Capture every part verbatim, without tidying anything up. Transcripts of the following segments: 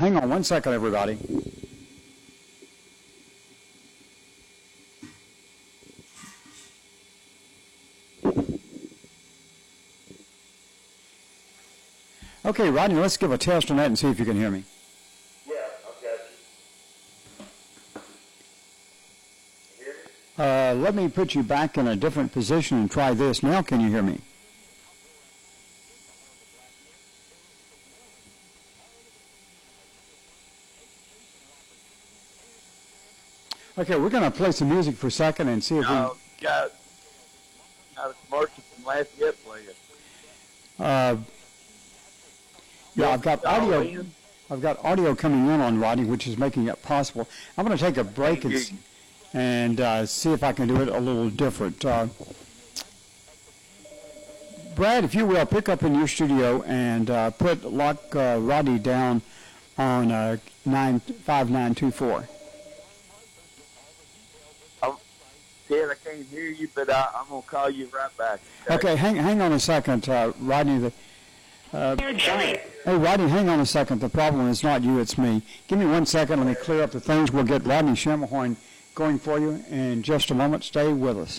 hang on one second, everybody. Okay, Rodney, let's give a test on that and see if you can hear me. Yeah, I've got you. You hear me? Uh, let me put you back in a different position and try this. Now can you hear me? Okay, we're going to play some music for a second and see if no, we... got, got a commercial from Lafayette playing. Uh, yeah, I've got audio. I've got audio coming in on Rodney, which is making it possible. I'm going to take a break and, and uh, see if I can do it a little different. Uh, Brad, if you will, pick up in your studio and uh, put lock uh, Rodney down on uh, nine five nine two four. Ted, I can't hear you, but I, I'm going to call you right back. Okay, okay hang hang on a second, uh, Rodney. The, uh, giant. Hey, Rodney, hang on a second. The problem is not you, it's me. Give me one second. Let me clear up the things. We'll get Rodney Schermerhorn going for you in just a moment. Stay with us.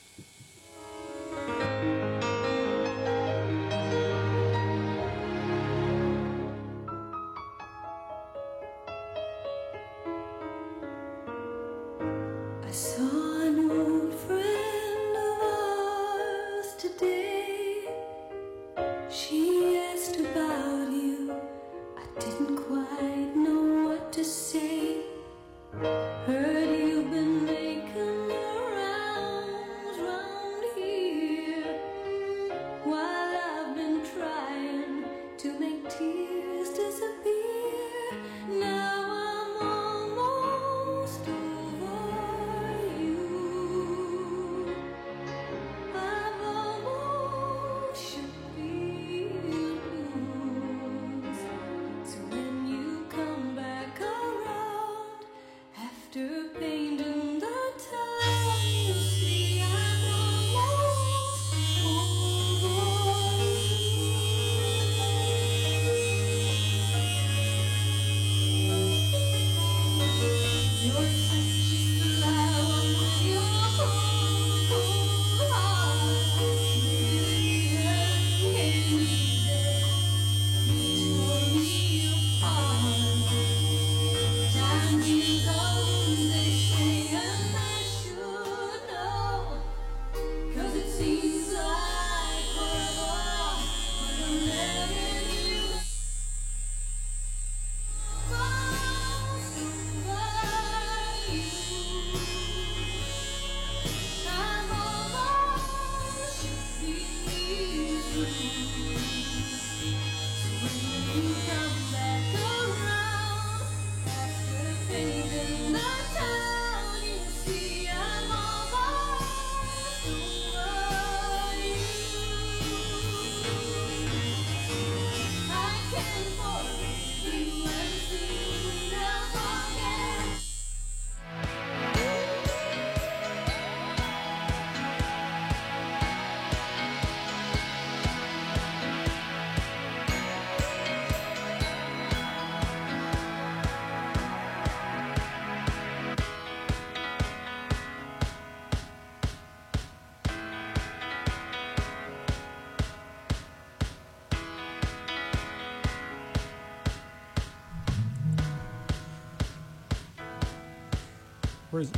Where is it?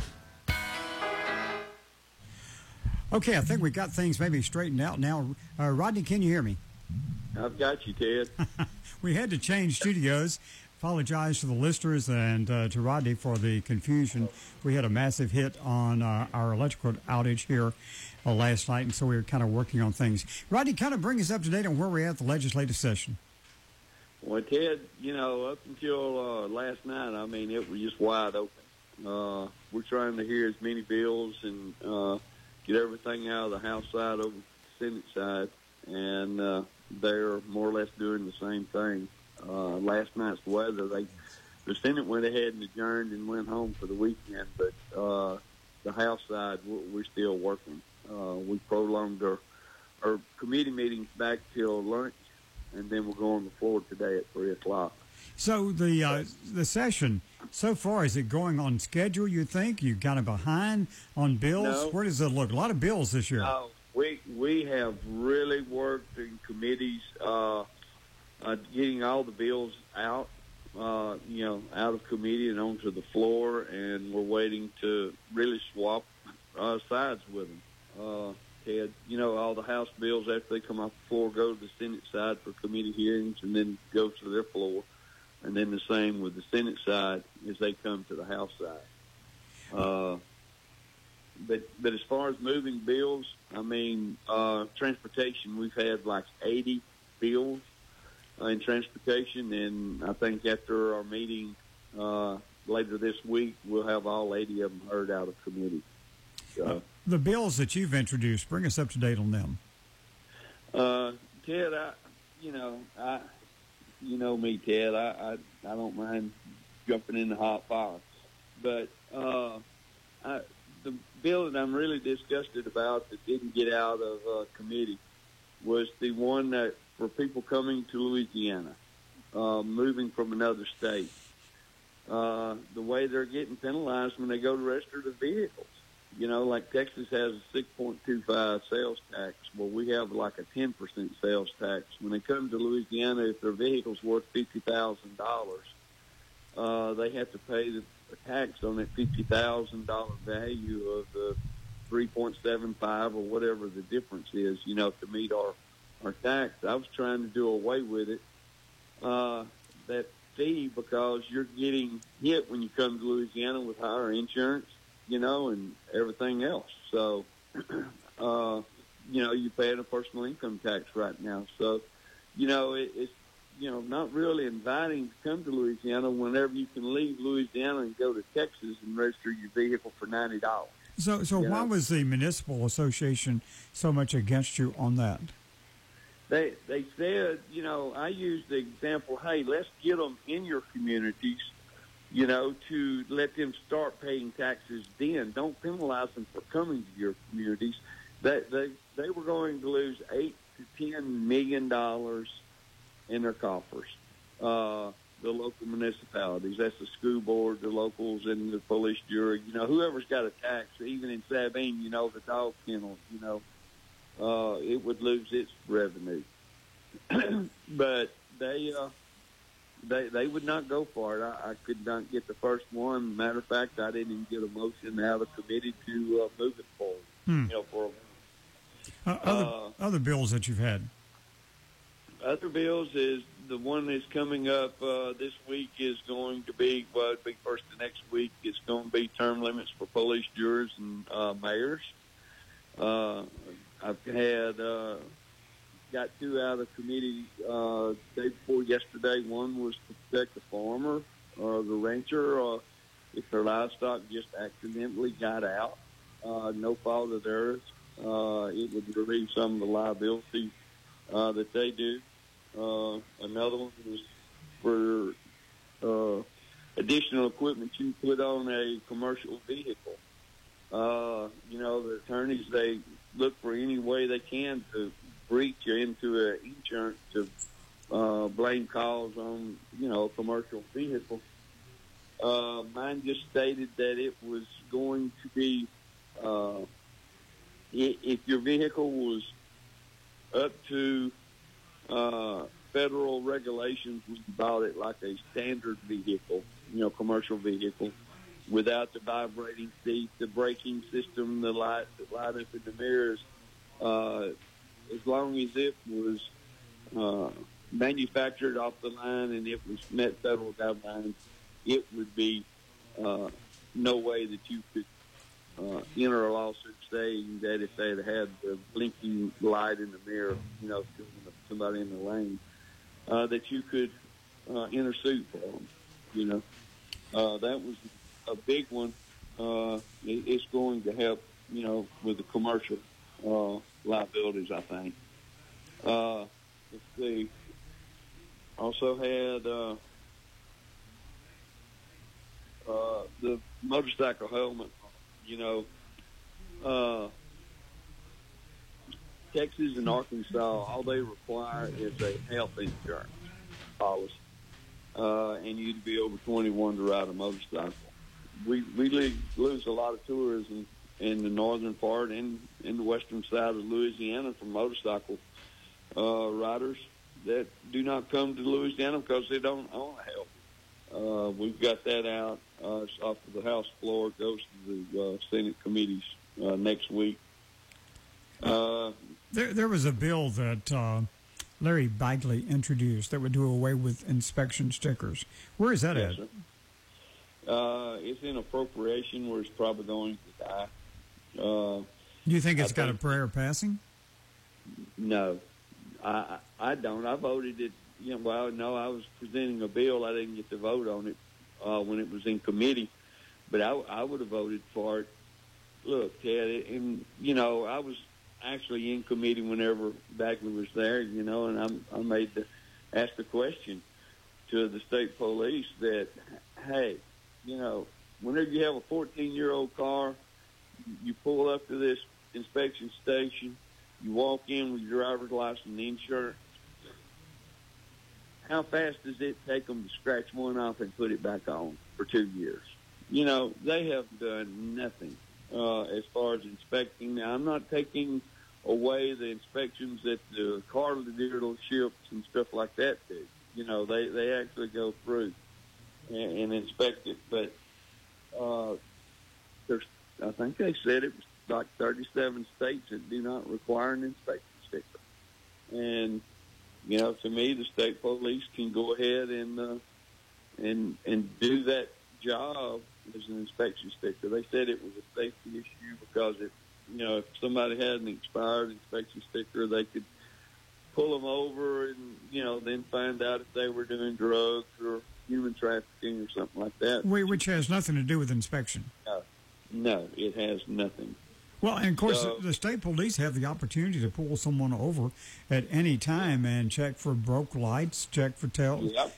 Okay, I think we got things maybe straightened out now. Uh, Rodney, can you hear me? I've got you, Ted. We had to change studios. Apologize to the listeners and uh, to Rodney for the confusion. We had a massive hit on uh, our electrical outage here uh, last night, and so we were kind of working on things. Rodney, kind of bring us up to date on where we're at the legislative session. Well, Ted, you know, up until uh, last night, I mean, it was just wide open. Uh, we're trying to hear as many bills and uh, get everything out of the House side over the Senate side, and uh, they're more or less doing the same thing. Uh, last night's weather, they the Senate went ahead and adjourned and went home for the weekend, but uh, the House side, we're, we're still working. Uh, we prolonged our, our committee meetings back till lunch, and then we'll go on the floor today at three o'clock. So the uh, the session so far, is it going on schedule? You think you kind of behind on bills? No. Where does it look? A lot of bills this year. No, we we have really worked in committees, uh, uh, getting all the bills out, uh, you know, out of committee and onto the floor, and we're waiting to really swap uh, sides with them. Uh, Ted, you know, all the House bills after they come off the floor go to the Senate side for committee hearings, and then go to their floor. And then the same with the Senate side as they come to the House side. Uh, but but as far as moving bills, I mean, uh, transportation, we've had like eighty bills uh, in transportation, and I think after our meeting uh, later this week, we'll have all eighty of them heard out of committee. So, the bills that you've introduced, bring us up to date on them. Uh, Ted, I, you know, I... You know me, Ted. I, I I don't mind jumping in the hot fire, but uh, I, the bill that I'm really disgusted about that didn't get out of uh, committee was the one that for people coming to Louisiana, uh, moving from another state. Uh, the way they're getting penalized when they go to register their vehicles. You know, like Texas has a six point two five sales tax. Well, we have like a ten percent sales tax. When they come to Louisiana, if their vehicle's worth fifty thousand dollars, uh, they have to pay the tax on that fifty thousand dollars value of the three point seven five or whatever the difference is, you know, to meet our, our tax. I was trying to do away with it, uh, that fee, because you're getting hit when you come to Louisiana with higher insurance, you know, and everything else. So, uh, you know, you're paying a personal income tax right now. So, you know, it, it's, you know, not really inviting to come to Louisiana whenever you can leave Louisiana and go to Texas and register your vehicle for ninety dollars. So, so why know? was the municipal association so much against you on that? They they said, you know, I used the example, hey, let's get them in your communities, you know, to let them start paying taxes then. Don't penalize them for coming to your communities. They, they, they were going to lose eight to ten million dollars in their coffers, uh, the local municipalities. That's the school board, the locals, and the police jury. You know, whoever's got a tax, even in Sabine, you know, the dog kennel, you know, uh, it would lose its revenue. But they... Uh, They they would not go for it. I, I could not get the first one. Matter of fact, I didn't even get a motion out of the committee to uh, move it forward. Hmm. You know, for Uh, other uh, other bills that you've had. other bills is the one that's coming up uh, this week is going to be well, it'll be first the next week. It's going to be term limits for police jurors and uh, mayors. Uh, I've had. Uh, Got two out of committee uh, day before yesterday. One was to protect the farmer or the rancher uh, if their livestock just accidentally got out, uh, no fault of theirs. Uh, it would relieve some of the liability uh, that they do. Uh, another one was for uh, additional equipment you put on a commercial vehicle. Uh, you know, the attorneys, they look for any way they can to breach you into an insurance to uh, blame calls on, you know, a commercial vehicle. Uh, mine just stated that it was going to be, uh, if your vehicle was up to uh, federal regulations, we bought it like a standard vehicle, you know, commercial vehicle, without the vibrating seat, the braking system, the lights that light up in the mirrors, uh, as long as it was uh, manufactured off the line and it was met federal guidelines, it would be uh, no way that you could uh, enter a lawsuit saying that if they had had the blinking light in the mirror, you know, somebody in the lane, uh, that you could uh, enter suit for them. You know, uh, that was a big one. Uh, it, it's going to help, you know, with the commercial uh, liabilities, I think. Uh, let's see. Also had uh, uh, the motorcycle helmet. You know, uh, Texas and Arkansas, all they require is a health insurance policy. uh, and you'd be over twenty-one to ride a motorcycle. We we lo- lose a lot of tourism in the northern part and in the western side of Louisiana from motorcycle uh, riders that do not come to Louisiana because they don't own a helmet. Uh, we've got that out uh, it's off of the House floor. It goes to the uh, Senate committees uh, next week. Uh, there, there was a bill that uh, Larry Bagley introduced that would do away with inspection stickers. Where is that yes, at? sir. Uh, it's in appropriation where it's probably going to die. Uh, Do you think it's I got think, a prayer passing? No, I I don't. I voted it. You know, well, no, I was presenting a bill. I didn't get to vote on it uh, when it was in committee, but I, I would have voted for it. Look, Ted, and you know, I was actually in committee whenever Bagley was there. You know, and I'm, I made the ask the question to the state police that, hey, you know, whenever you have a fourteen-year-old car, you pull up to this inspection station, you walk in with your driver's license and insurance. How fast does it take them to scratch one off and put it back on for two years? You know, they have done nothing uh, as far as inspecting. Now, I'm not taking away the inspections that the car dealerships and stuff like that do. You know, they, they actually go through and, and inspect it. But uh, there's, I think they said it was like thirty-seven states that do not require an inspection sticker. And you know, to me, the state police can go ahead and uh, and and do that job as an inspection sticker. They said it was a safety issue because if you know if somebody had an expired inspection sticker, they could pull them over and you know then find out if they were doing drugs or human trafficking or something like that. Which has nothing to do with inspection. No, no, it has nothing. Well, and of course, So, the state police have the opportunity to pull someone over at any time and check for broke lights, check for tail. Yep.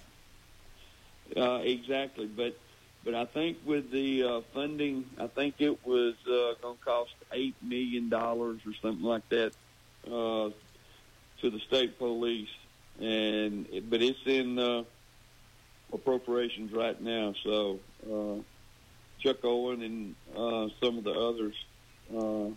Uh, exactly, but but I think with the uh, funding, I think it was uh, going to cost eight million dollars or something like that uh, to the state police, and it, but it's in uh, appropriations right now. So uh, Chuck Owen and uh, some of the others. Uh,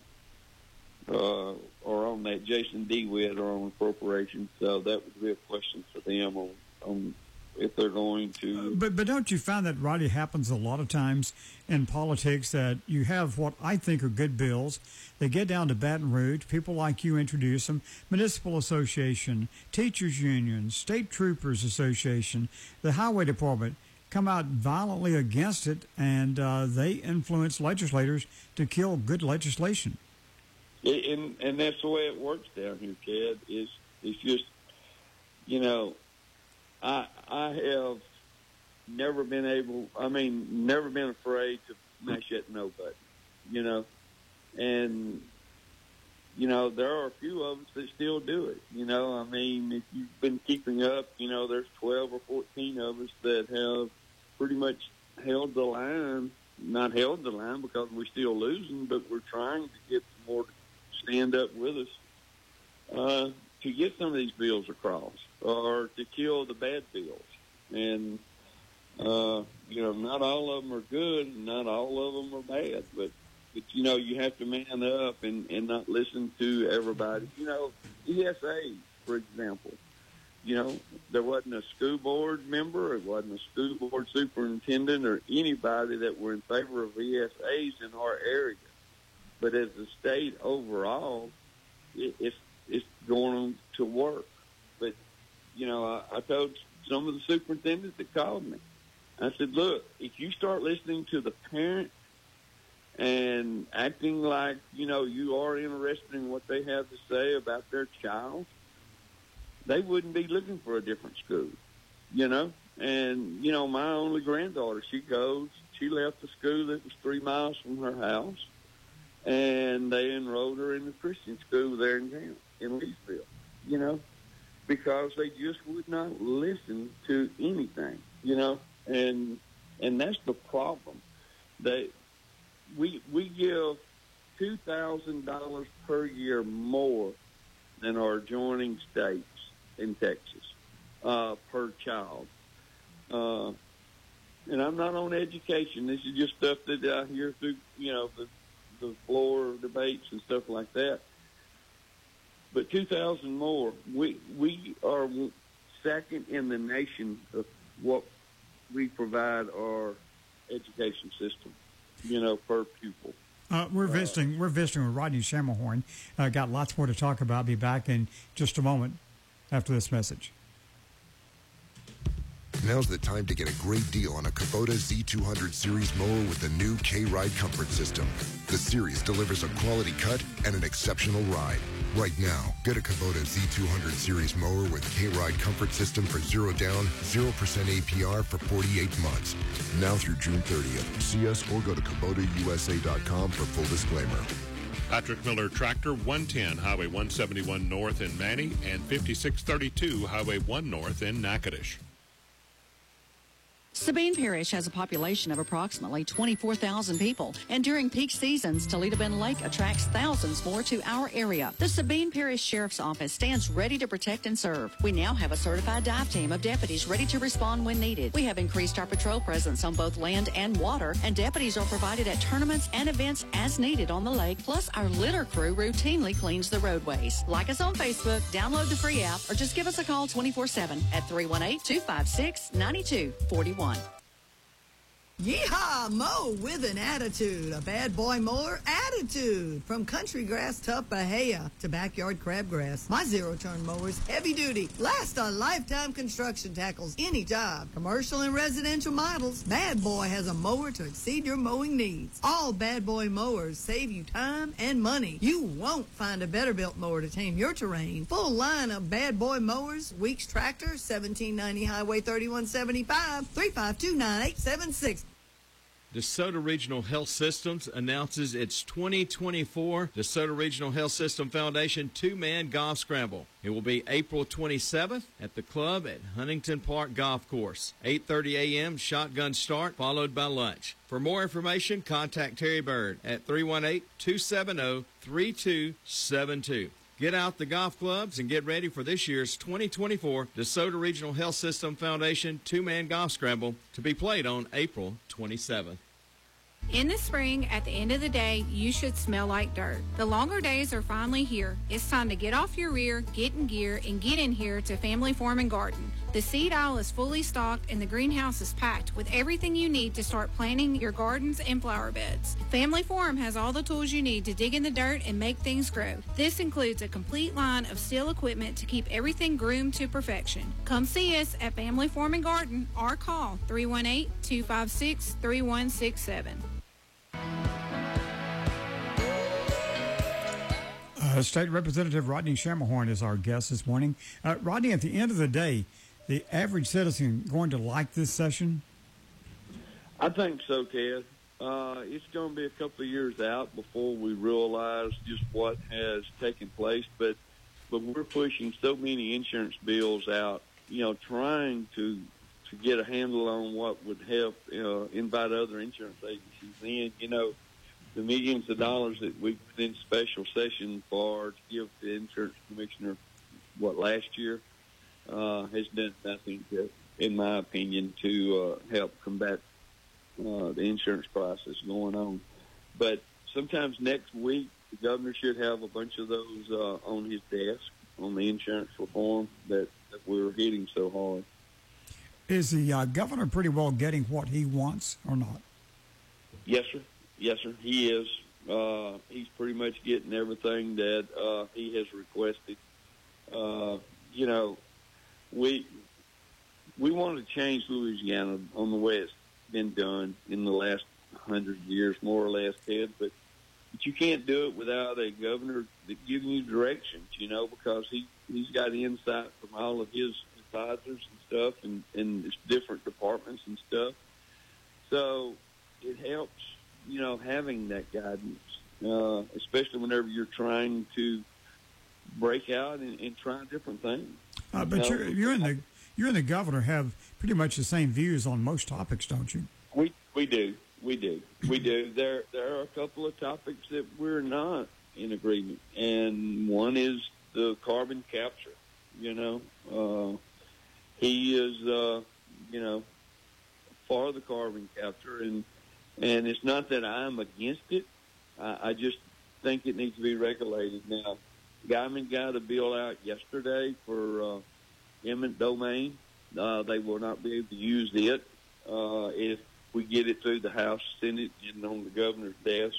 uh, or on that, Jason DeWitt are on appropriations, so that would be a question for them on, on if they're going to. Uh, but but don't you find that, Roddy, happens a lot of times in politics that you have what I think are good bills. They get down to Baton Rouge, people like you introduce them, Municipal Association, Teachers Union, State Troopers Association, the Highway Department, come out violently against it, and uh, they influence legislators to kill good legislation. It, and, and that's the way it works down here, Ted. Is it's just, you know, I I have never been able, I mean, never been afraid to mash that no button, you know. And, you know, there are a few of us that still do it, you know. I mean, if you've been keeping up, you know, there's twelve or fourteen of us that have pretty much held the line, not held the line because we're still losing, but we're trying to get some more to stand up with us uh, to get some of these bills across or to kill the bad bills. And, uh, you know, not all of them are good and not all of them are bad, but, but you know, you have to man up and, and not listen to everybody. You know, E S A, for example. You know, there wasn't a school board member, it wasn't a school board superintendent or anybody that were in favor of E S As in our area. But as a state overall, it, it's it's going to work. But, you know, I, I told some of the superintendents that called me, I said, look, if you start listening to the parent and acting like, you know, you are interested in what they have to say about their child, they wouldn't be looking for a different school, you know. And, you know, my only granddaughter, she goes, she left the school that was three miles from her house, and they enrolled her in the Christian school there in town, in Leesville, you know, because they just would not listen to anything, you know. And and that's the problem. They, we, we give two thousand dollars per year more than our adjoining states in Texas uh, per child. Uh, and I'm not on education. This is just stuff that I hear through, you know, the, the floor debates and stuff like that. But two thousand more. We we are second in the nation of what we provide our education system, you know, per pupil. Uh, we're visiting. We're visiting with Rodney Schermerhorn. Uh, got lots more to talk about. Be back in just a moment after this message. Now's the time to get a great deal on a Kubota Z two hundred Series mower with the new K-Ride Comfort System. The Series delivers a quality cut and an exceptional ride. Right now, get a Kubota Z two hundred Series mower with K-Ride Comfort System for zero down, zero percent A P R for forty-eight months. Now through June thirtieth. See us or go to Kubota U S A dot com for full disclaimer. Patrick Miller Tractor, one ten Highway one seventy-one North in Manny and fifty-six thirty-two Highway one North in Natchitoches. Sabine Parish has a population of approximately twenty-four thousand people, and during peak seasons, Toledo Bend Lake attracts thousands more to our area. The Sabine Parish Sheriff's Office stands ready to protect and serve. We now have a certified dive team of deputies ready to respond when needed. We have increased our patrol presence on both land and water, and deputies are provided at tournaments and events as needed on the lake, plus our litter crew routinely cleans the roadways. Like us on Facebook, download the free app, or just give us a call twenty-four seven at three one eight, two five six, nine two four one. Yeehaw, mow with an attitude. A bad boy mower attitude. From country grass to Bahia to backyard crabgrass. My zero-turn mower's heavy duty. Last on lifetime construction tackles any job. Commercial and residential models. Bad Boy has a mower to exceed your mowing needs. All Bad Boy mowers save you time and money. You won't find a better built mower to tame your terrain. Full line of Bad Boy mowers. Weeks Tractor, seventeen ninety Highway thirty-one seventy-five, three five two, nine eight seven six. DeSoto Regional Health Systems announces its twenty twenty-four DeSoto Regional Health System Foundation two-man golf scramble. It will be April twenty-seventh at the club at Huntington Park Golf Course. eight thirty a.m. shotgun start, followed by lunch. For more information, contact Terry Bird at three one eight, two seven zero, three two seven two. Get out the golf clubs and get ready for this year's twenty twenty-four DeSoto Regional Health System Foundation two-man golf scramble to be played on April twenty-seventh. In the spring, at the end of the day, you should smell like dirt. The longer days are finally here. It's time to get off your rear, get in gear, and get in here to Family Farm and Garden. The seed aisle is fully stocked and the greenhouse is packed with everything you need to start planting your gardens and flower beds. Family Farm has all the tools you need to dig in the dirt and make things grow. This includes a complete line of steel equipment to keep everything groomed to perfection. Come see us at Family Farm and Garden or call three one eight, two five six, three one six seven. Uh, State Representative Rodney Schermerhorn is our guest this morning. Uh, Rodney, at the end of the day, the average citizen going to like this session? I think so, Ted. Uh, it's going to be a couple of years out before we realize just what has taken place, but but we're pushing so many insurance bills out, you know, trying to to get a handle on what would help uh, invite other insurance agencies in, you know, the millions of dollars that we put in special session for to give the insurance commissioner, what, last year, uh, has done nothing, to, in my opinion, to uh, help combat uh, the insurance crisis going on. But sometimes next week, the governor should have a bunch of those uh, on his desk on the insurance reform that, that we're hitting so hard. Is the uh, governor pretty well getting what he wants or not? Yes, sir. Yes, sir. He is. Uh, he's pretty much getting everything that uh, he has requested. Uh, you know, we we want to change Louisiana on the way it's been done in the last hundred years, more or less, Ted. But but you can't do it without a governor that giving you directions. You know, because he he's got insight from all of his advisors and stuff, and and it's different departments and stuff. So it helps, you know, having that guidance, uh, especially whenever you're trying to break out and, and try different things. Uh, but you you're, you're in the you and the governor have pretty much the same views on most topics, don't you? We we do, we do, we do. There there are a couple of topics that we're not in agreement, and one is the carbon capture. You know, uh, he is, uh, you know, for the carbon capture, and and it's not that I'm against it. I, I just think it needs to be regulated. Now, Guyman got a bill out yesterday for uh, eminent domain. Uh, they will not be able to use it uh, if we get it through the House, Senate, and on the governor's desk.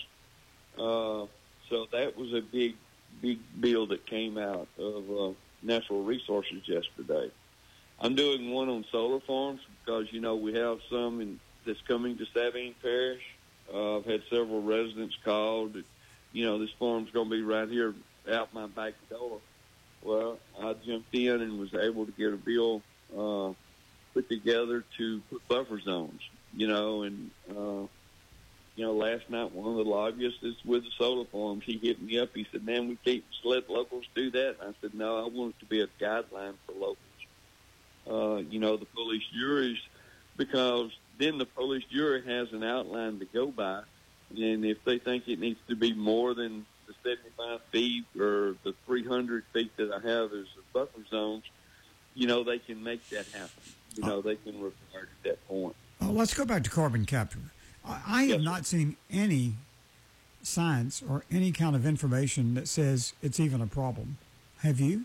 Uh, so that was a big, big bill that came out of uh, natural resources yesterday. I'm doing one on solar farms because, you know, we have some in, that's coming to Sabine Parish. Uh, I've had several residents call that, you know, this farm's going to be right here out my back door. Well, I jumped in and was able to get a bill uh, put together to put buffer zones, you know, and, uh, you know, last night one of the lobbyists is with the solar farms. He hit me up. He said, man, we can't just let locals do that. And I said, no, I want it to be a guideline for locals. Uh, you know, the police juries, because then the police jury has an outline to go by. And if they think it needs to be more than the seventy-five feet or the three hundred feet that I have as the buffer zones, you know, they can make that happen. You know, they can require at that point. Uh, let's go back to carbon capture. I, I have Yes, not seen any science or any kind of information that says it's even a problem. Have you?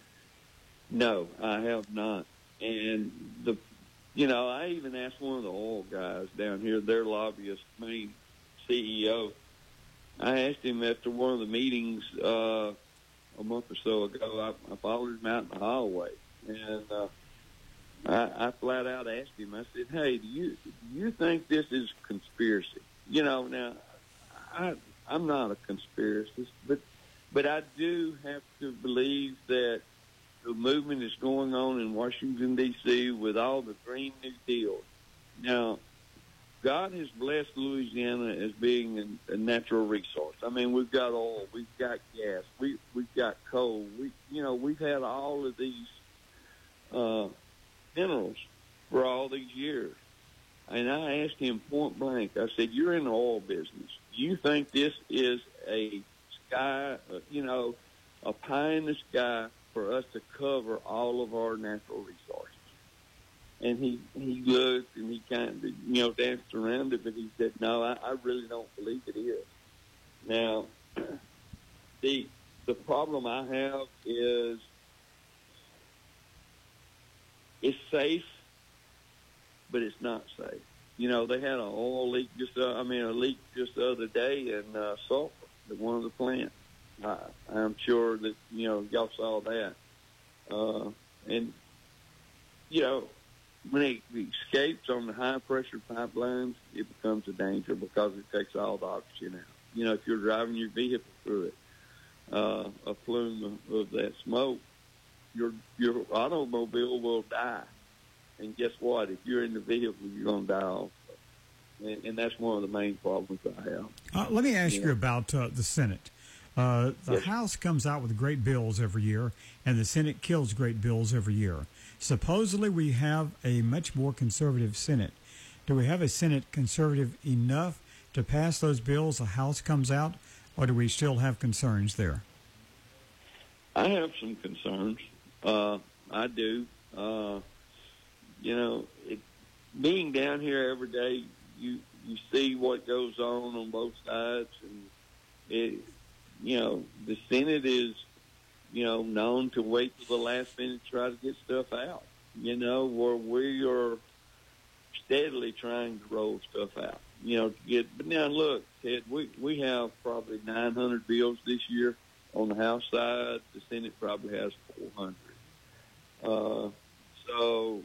No, I have not. And the, you know, I even asked one of the oil guys down here, their lobbyist, main C E O. I asked him after one of the meetings uh, a month or so ago. I, I followed him out in the hallway, and uh, I, I flat out asked him. I said, "Hey, do you do you think this is conspiracy?" You know, now I I'm not a conspiracist, but but I do have to believe that the movement is going on in Washington, D C with all the Green New Deal. Now, God has blessed Louisiana as being a, a natural resource. I mean, we've got oil, we've got gas, we, we've got coal. We, you know, we've had all of these uh, minerals for all these years. And I asked him point blank, I said, you're in the oil business. Do you think this is a sky, uh, you know, a pie in the sky for us to cover all of our natural resources? And he, he looked and he kind of, you know, danced around it, but he said, no, I, I really don't believe it is. Now, the the problem I have is it's safe, but it's not safe. You know, they had an oil leak just, uh, I mean, a leak just the other day in uh, sulfur at one of the plants. Uh, I'm sure that, you know, y'all saw that. Uh, and, you know, when it escapes on the high-pressure pipelines, it becomes a danger because it takes all the oxygen out. You know, if you're driving your vehicle through it, uh, a plume of, of that smoke, your your automobile will die. And guess what? If you're in the vehicle, you're going to die also. And, and that's one of the main problems I have. Uh, let me ask Yeah. you about uh, the Senate. Uh, the Yes. House comes out with great bills every year, and the Senate kills great bills every year. Supposedly, we have a much more conservative Senate. Do we have a Senate conservative enough to pass those bills the House comes out, or do we still have concerns there? I have some concerns. Uh, I do. Uh, you know, it, being down here every day, you you see what goes on on both sides, and it, you know, the Senate is, you know, known to wait till the last minute to try to get stuff out. You know, where we are steadily trying to roll stuff out. You know, to get. But now look, Ted, we we have probably nine hundred bills this year on the House side. The Senate probably has four hundred. Uh, so,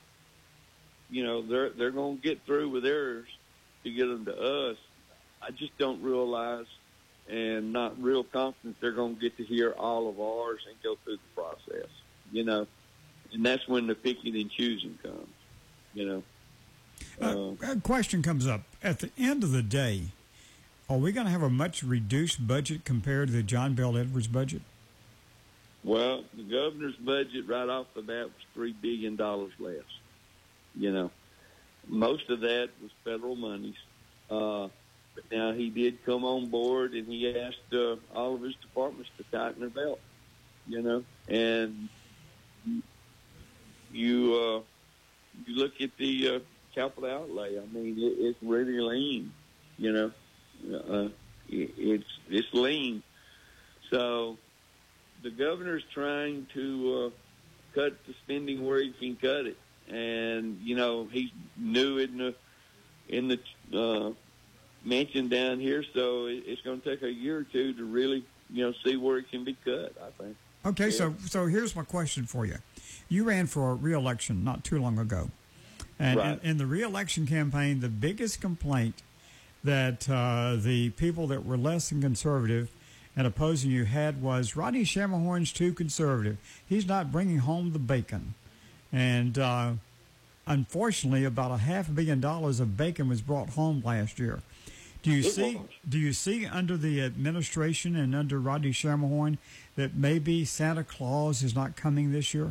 you know, they're they're going to get through with theirs to get them to us. I just don't realize and not real confident they're going to get to hear all of ours and go through the process, you know. And that's when the picking and choosing comes, you know. Uh, a question comes up. At the end of the day, are we going to have a much reduced budget compared to the John Bell Edwards budget? Well, the governor's budget right off the bat was three billion dollars less, you know. Most of that was federal monies. Uh, but now he did come on board, and he asked uh, all of his departments to tighten their belt, you know. And you uh, you look at the uh, capital outlay. I mean, it, it's really lean, you know. Uh, it, it's it's lean. So the governor's trying to uh, cut the spending where he can cut it, and you know he's new in the in the uh, mansion down here, so it, it's going to take a year or two to really you know see where it can be cut. I think. Okay, yeah. so so here's my question for you. You ran for re-election not too long ago, and right. in, in the re-election campaign, the biggest complaint that uh, the people that were less than conservative and opposing you had was Rodney Schermerhorn's too conservative. He's not bringing home the bacon. And uh, unfortunately, about a half a billion dollars of bacon was brought home last year. Do you it see? Was. Do you see under the administration and under Rodney Schermerhorn that maybe Santa Claus is not coming this year?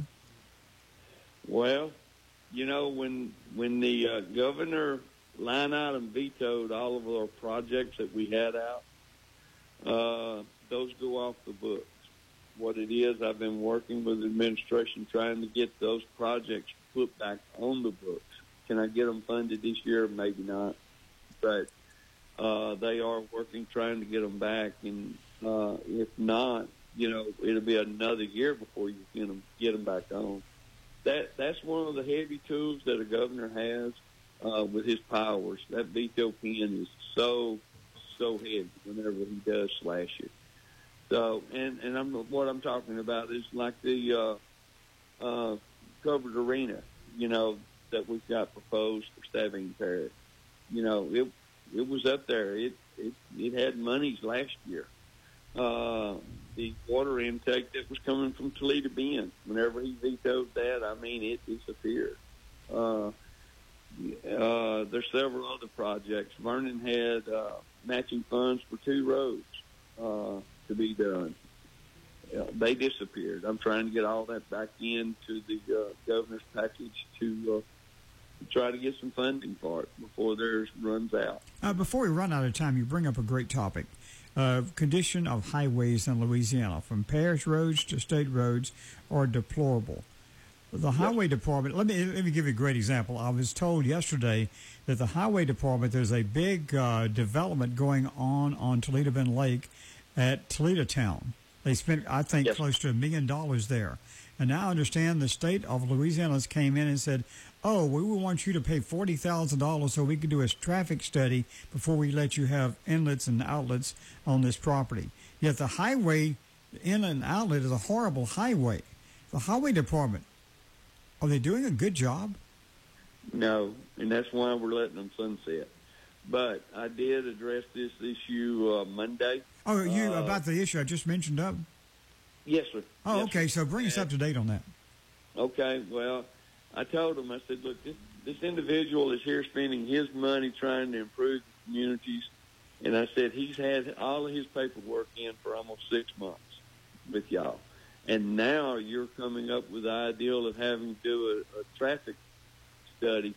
Well, you know, when when the uh, governor line item vetoed all of our projects that we had out, uh, those go off the books. What it is, I've been working with the administration trying to get those projects put back on the books. Can I get them funded this year? Maybe not. But uh, they are working trying to get them back. And uh, if not, you know, it'll be another year before you get them, get them back on. That That's one of the heavy tools that a governor has uh, with his powers. That veto pen is so, so heavy whenever he does slash it. So, and, and I'm, what I'm talking about is like the uh, uh, covered arena, you know, that we've got proposed for Sabine Parish. You know, it it was up there. It it, it had monies last year. Uh, the water intake that was coming from Toledo Bend, whenever he vetoed that, I mean, it disappeared. Uh, uh, there's several other projects. Vernon had uh, matching funds for two roads uh, to be done. Uh, they disappeared. I'm trying to get all that back into the uh, governor's package to uh, try to get some funding for it before theirs runs out. Uh, before we run out of time, you bring up a great topic. Uh, condition of highways in Louisiana, from parish roads to state roads, are deplorable. The highway department, let me let me give you a great example. I was told yesterday that the highway department, there's a big uh, development going on on Toledo Bend Lake at Toledo Town. They spent, I think, yes. close to a million dollars there. And now I understand the state of Louisiana came in and said, oh, we want you to pay forty thousand dollars so we can do a traffic study before we let you have inlets and outlets on this property. Yet the highway, the inlet and outlet, is a horrible highway. The highway department, are they doing a good job? No, and that's why we're letting them sunset. But I did address this issue uh, Monday. Oh, you uh, about the issue I just mentioned up? Yes, sir. Oh, yes, okay. sir. So bring us up to date on that. Okay, well, I told him, I said, look, this, this individual is here spending his money trying to improve the communities. And I said, he's had all of his paperwork in for almost six months with y'all. And now you're coming up with the ideal of having to do a, a traffic study.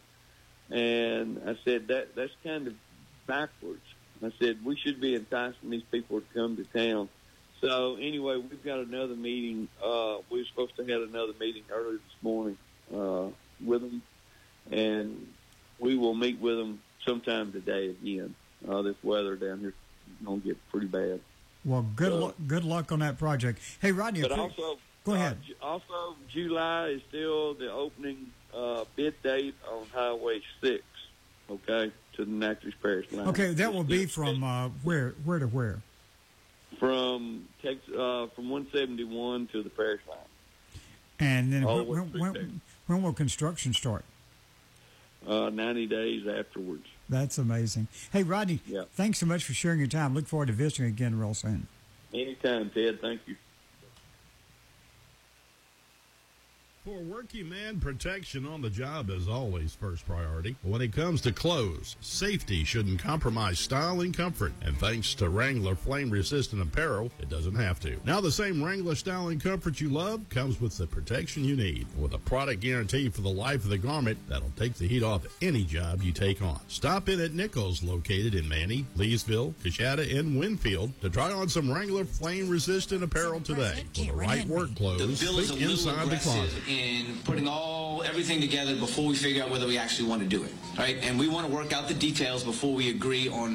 And I said, that that's kind of backwards. I said, we should be enticing these people to come to town. So anyway, we've got another meeting. Uh, we were supposed to have another meeting earlier this morning uh, with them, and we will meet with them sometime today again. Uh, this weather down here is going to get pretty bad. Well, good So- luck. Good luck on that project. Hey, Rodney. But appre- also, go ahead. Uh, Ju- also, July is still the opening uh, bid date on Highway six. Okay, to the Natchez Parish line. Okay, that It's will be still- from uh, where? Where to where? from Texas, uh, from one seventy-one to the parish line. And then All when, the way when, through when, there. when will construction start? Uh, ninety days afterwards. That's amazing. Hey, Rodney, Yeah. thanks so much for sharing your time. Look forward to visiting again real soon. Anytime, Ted. Thank you. For working man, protection on the job is always first priority. But when it comes to clothes, safety shouldn't compromise style and comfort. And thanks to Wrangler flame-resistant apparel, it doesn't have to. Now the same Wrangler style and comfort you love comes with the protection you need. With a product guarantee for the life of the garment that'll take the heat off any job you take on. Stop in at Nichols, located in Manny, Leesville, Coshada, and Winfield, to try on some Wrangler flame-resistant apparel today. For the right work clothes, think inside the closet. in putting all everything together before we figure out whether we actually want to do it, right? And we want to work out the details before we agree on